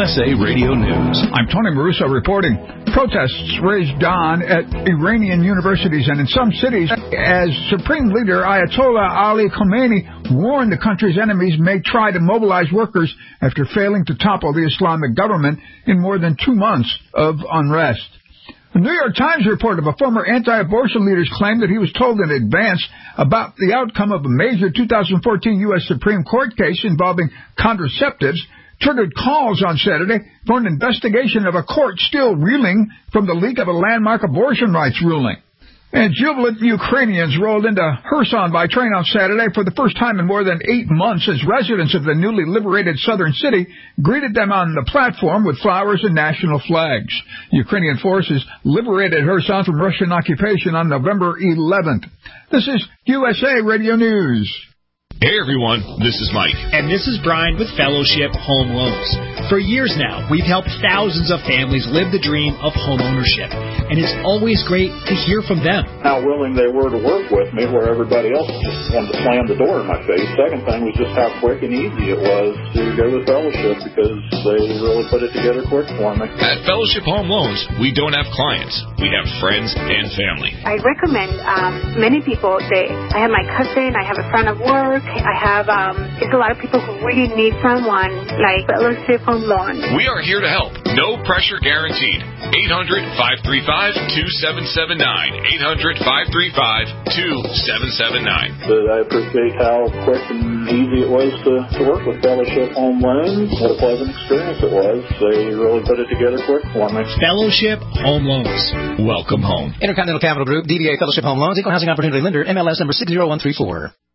USA Radio News. I'm Tony Maruso reporting. Protests raged on at Iranian universities and in some cities as Supreme Leader Ayatollah Ali Khamenei warned the country's enemies may try to mobilize workers after failing to topple the Islamic government in more than 2 months of unrest. The New York Times report of a former anti-abortion leader's claim that he was told in advance about the outcome of a major 2014 U.S. Supreme Court case involving contraceptives triggered calls on Saturday for an investigation of a court still reeling from the leak of a landmark abortion rights ruling. And jubilant Ukrainians rolled into Kherson by train on Saturday for the first time in more than 8 months as residents of the newly liberated southern city greeted them on the platform with flowers and national flags. Ukrainian forces liberated Kherson from Russian occupation on November 11th. This is USA Radio News. Hey everyone, this is Mike. And this is Brian with Fellowship Home Loans. For years now, we've helped thousands of families live the dream of home ownership. And it's always great to hear from them. How willing they were to work with me where everybody else just wanted to slam the door in my face. Second thing was just how quick and easy it was to go with Fellowship because they really put it together quick for me. At Fellowship Home Loans, we don't have clients. We have friends and family. I recommend many people. I have my cousin, I have a friend at work. I have it's a lot of people who really need someone like Fellowship Home Loan. We are here to help. No pressure guaranteed. 800-535-2779. 800-535-2779. But I appreciate how quick and easy it was to work with Fellowship Home Loans. What a pleasant experience it was. They really put it together quick for me. Fellowship Home Loans. Welcome home. Intercontinental Capital Group, DBA Fellowship Home Loans, Equal Housing Opportunity Lender, MLS number 60134.